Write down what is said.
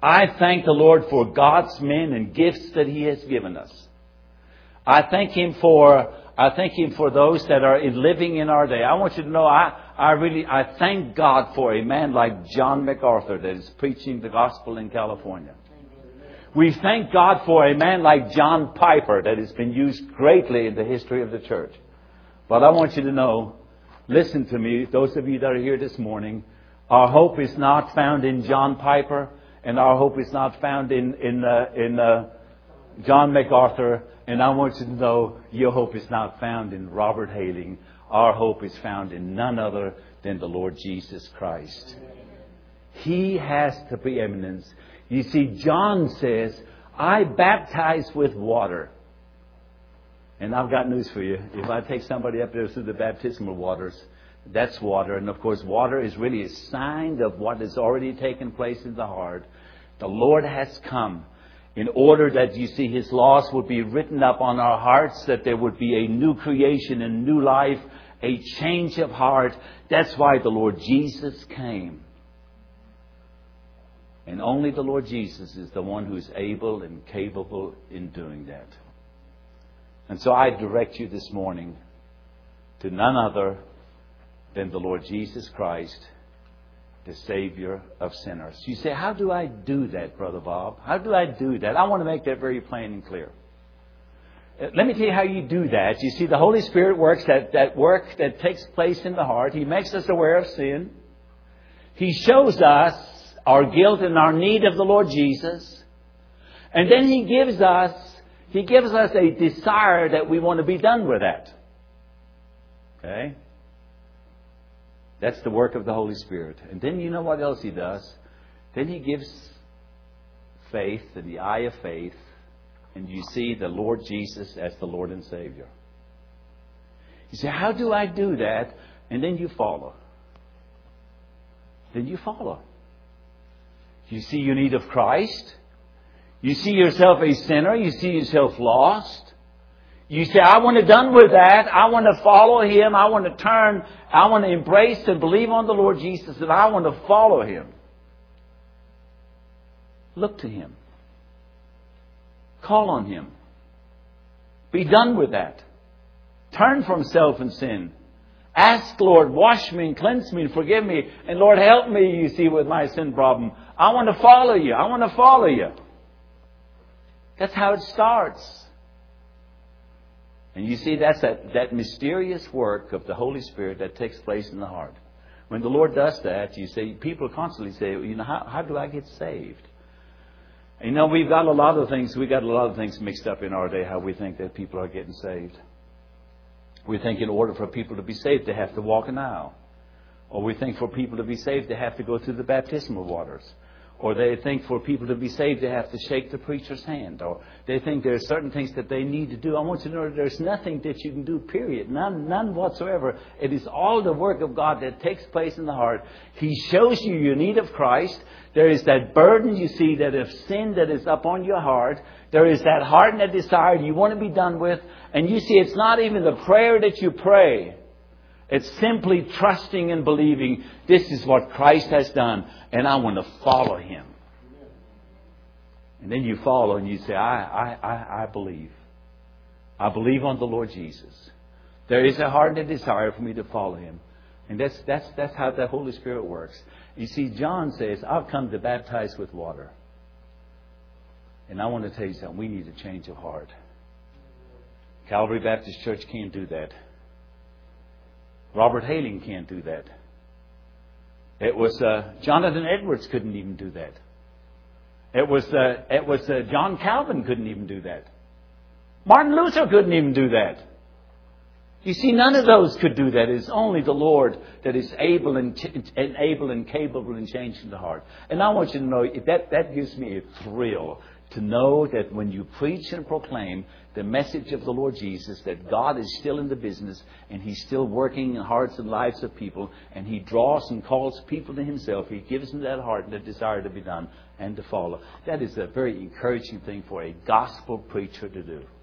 I thank the Lord for God's men and gifts that He has given us. I thank Him for those that are living in our day. I want you to know, I thank God for a man like John MacArthur that is preaching the gospel in California. We thank God for a man like John Piper that has been used greatly in the history of the church. But I want you to know, listen to me, those of you that are here this morning, our hope is not found in John Piper, and our hope is not found in John MacArthur. And I want you to know, your hope is not found in Robert Hailing. Our hope is found in none other than the Lord Jesus Christ. He has the preeminence. You see, John says, I baptize with water. And I've got news for you. If I take somebody up there through the baptismal waters, that's water. And of course, water is really a sign of what has already taken place in the heart. The Lord has come in order that, you see, His laws would be written up on our hearts, that there would be a new creation, a new life, a change of heart. That's why the Lord Jesus came. And only the Lord Jesus is the one who's able and capable in doing that. And so I direct you this morning to none other than the Lord Jesus Christ, the Savior of sinners. You say, how do I do that, Brother Bob? How do I do that? I want to make that very plain and clear. Let me tell you how you do that. You see, the Holy Spirit works that work that takes place in the heart. He makes us aware of sin. He shows us our guilt and our need of the Lord Jesus. And then He gives us a desire that we want to be done with that. Okay? That's the work of the Holy Spirit. And then you know what else He does? Then He gives faith and the eye of faith. And you see the Lord Jesus as the Lord and Savior. You say, how do I do that? And then you follow. Then you follow. You see your need of Christ. You see yourself a sinner. You see yourself lost. You say, I want to done with that. I want to follow Him. I want to turn. I want to embrace and believe on the Lord Jesus. And I want to follow Him. Look to Him. Call on Him. Be done with that. Turn from self and sin. Ask, Lord, wash me and cleanse me and forgive me. And Lord, help me, you see, with my sin problem. I want to follow You. I want to follow You. That's how it starts. And you see, that's that mysterious work of the Holy Spirit that takes place in the heart. When the Lord does that, you see, people constantly say, you know, how do I get saved? And, you know, we've got a lot of things mixed up in our day, how we think that people are getting saved. We think in order for people to be saved, they have to walk an aisle. Or we think for people to be saved, they have to go through the baptismal waters. Or they think for people to be saved, they have to shake the preacher's hand. Or they think there are certain things that they need to do. I want you to know that there's nothing that you can do, period. None whatsoever. It is all the work of God that takes place in the heart. He shows you your need of Christ. There is that burden, you see, that of sin that is upon your heart. There is that heart and that desire you want to be done with. And you see, it's not even the prayer that you pray. It's simply trusting and believing this is what Christ has done, and I want to follow Him. And then you follow and you say, I believe. I believe on the Lord Jesus. There is a heart and a desire for me to follow Him. And that's how the Holy Spirit works. You see, John says, I've come to baptize with water. And I want to tell you something. We need a change of heart. Calvary Baptist Church can't do that. Robert Hailing can't do that. It was Jonathan Edwards couldn't even do that. It was John Calvin couldn't even do that. Martin Luther couldn't even do that. You see, none of those could do that. It's only the Lord that is able and capable in changing the heart. And I want you to know that gives me a thrill to know that when you preach and proclaim the message of the Lord Jesus, that God is still in the business and He's still working in hearts and lives of people, and He draws and calls people to Himself. He gives them that heart and that desire to be done and to follow. That is a very encouraging thing for a gospel preacher to do.